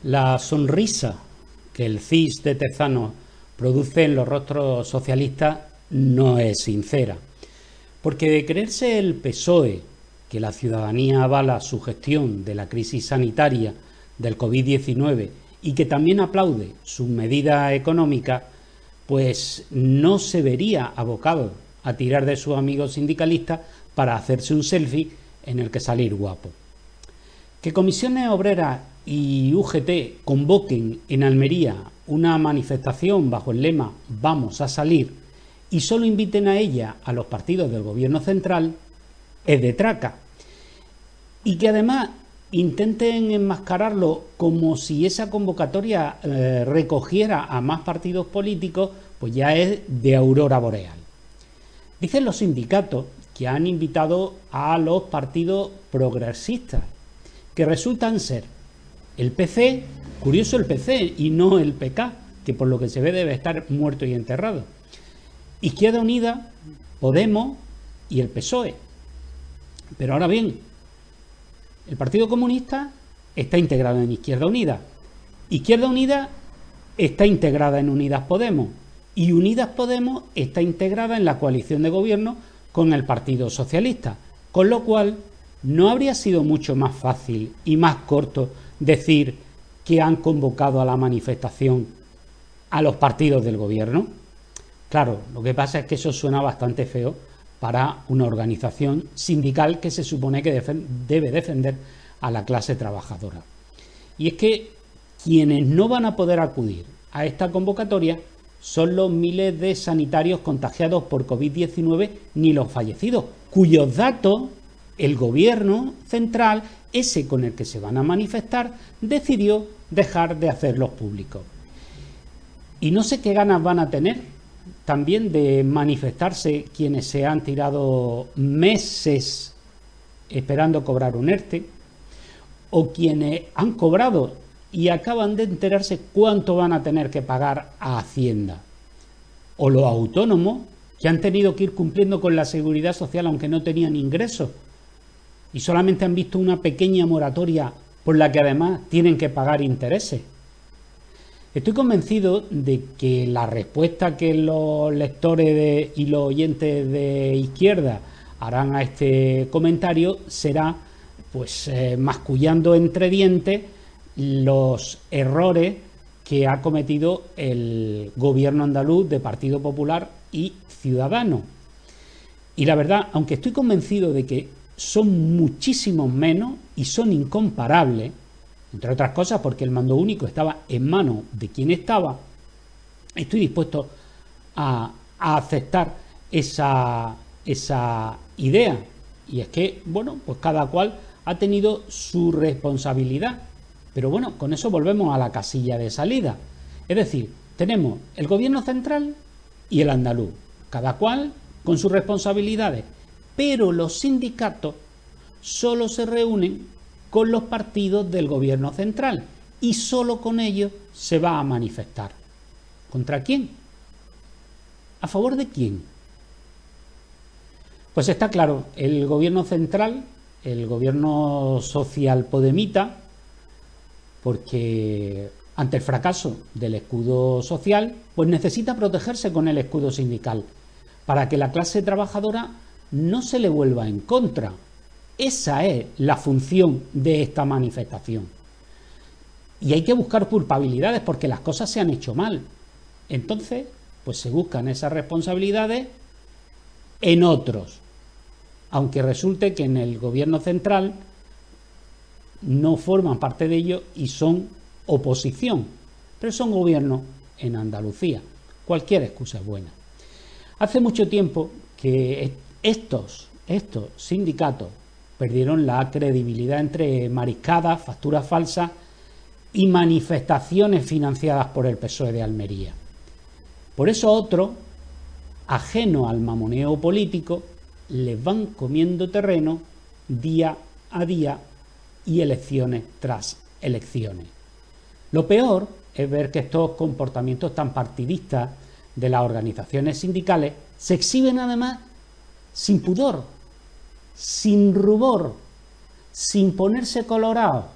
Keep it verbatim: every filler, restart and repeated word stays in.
La sonrisa que el C I S de Tezanos produce en los rostros socialistas no es sincera, porque de creerse el P S O E que la ciudadanía avala su gestión de la crisis sanitaria del COVID diecinueve y que también aplaude su medida económica, pues no se vería abocado a tirar de sus amigos sindicalistas para hacerse un selfie en el que salir guapo. Que Comisiones Obreras y U G T convoquen en Almería una manifestación bajo el lema "Vamos a salir" y solo inviten a ella a los partidos del gobierno central es de traca. Y que además intenten enmascararlo como si esa convocatoria eh, recogiera a más partidos políticos, pues ya es de aurora boreal. Dicen los sindicatos que han invitado a los partidos progresistas, que resultan ser el P C, curioso el P C y no el P K, que por lo que se ve debe estar muerto y enterrado, Izquierda Unida, Podemos y el P S O E. Pero ahora bien, el Partido Comunista está integrado en Izquierda Unida, Izquierda Unida está integrada en Unidas Podemos y Unidas Podemos está integrada en la coalición de gobierno con el Partido Socialista, con lo cual ¿no habría sido mucho más fácil y más corto decir que han convocado a la manifestación a los partidos del gobierno? Claro, lo que pasa es que eso suena bastante feo para una organización sindical que se supone que debe defender a la clase trabajadora. Y es que quienes no van a poder acudir a esta convocatoria son los miles de sanitarios contagiados por COVID diecinueve ni los fallecidos, cuyos datos el gobierno central, ese con el que se van a manifestar, decidió dejar de hacerlos públicos. Y no sé qué ganas van a tener también de manifestarse quienes se han tirado meses esperando cobrar un ERTE, o quienes han cobrado y acaban de enterarse cuánto van a tener que pagar a Hacienda, o los autónomos que han tenido que ir cumpliendo con la seguridad social aunque no tenían ingresos y solamente han visto una pequeña moratoria por la que además tienen que pagar intereses. Estoy convencido de que la respuesta que los lectores de, y los oyentes de izquierda harán a este comentario será pues eh, mascullando entre dientes los errores que ha cometido el gobierno andaluz de Partido Popular y Ciudadanos. Y la verdad, aunque estoy convencido de que son muchísimos menos y son incomparables, entre otras cosas porque el mando único estaba en manos de quien estaba, estoy dispuesto a, a aceptar esa, esa idea. Y es que, bueno, pues cada cual ha tenido su responsabilidad. Pero bueno, con eso volvemos a la casilla de salida. Es decir, tenemos el gobierno central y el andaluz, cada cual con sus responsabilidades. Pero los sindicatos solo se reúnen con los partidos del gobierno central y solo con ellos se va a manifestar. ¿Contra quién? ¿A favor de quién? Pues está claro, el gobierno central, el gobierno social podemita, porque ante el fracaso del escudo social, pues necesita protegerse con el escudo sindical, para que la clase trabajadora no se le vuelva en contra. Esa es la función de esta manifestación. Y hay que buscar culpabilidades porque las cosas se han hecho mal. Entonces, pues se buscan esas responsabilidades en otros. Aunque resulte que en el gobierno central no forman parte de ello y son oposición. Pero son gobierno en Andalucía. Cualquier excusa es buena. Hace mucho tiempo que estos, estos sindicatos perdieron la credibilidad entre mariscadas, facturas falsas y manifestaciones financiadas por el P S O E de Almería. Por eso otros, ajenos al mamoneo político, les van comiendo terreno día a día y elecciones tras elecciones. Lo peor es ver que estos comportamientos tan partidistas de las organizaciones sindicales se exhiben además sin pudor, sin rubor, sin ponerse colorado,